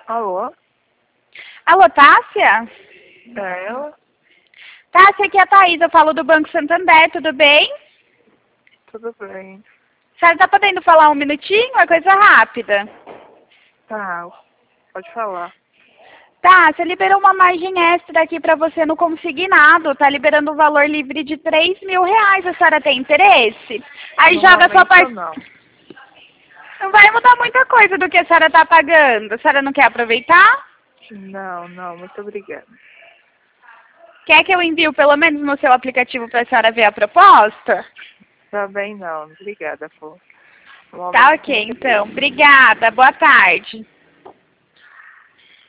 Alô? Alô, Tássia? É ela? Tássia, aqui é a Thaís, eu falo do Banco Santander, tudo bem? Tudo bem. A senhora tá podendo falar um minutinho? É coisa rápida. Tá, pode falar. Tá, você liberou uma margem extra aqui pra você no consignado, tá liberando o valor livre de R$ 3.000, a senhora tem interesse? Aí No joga a sua momento parte... não. Não vai mudar muita coisa do que a senhora tá pagando. A senhora não quer aproveitar? Não, muito obrigada. Quer que eu envie pelo menos no seu aplicativo pra senhora ver a proposta? Também não, obrigada, pô. No Tá momento ok, não. então. Obrigada, boa tarde.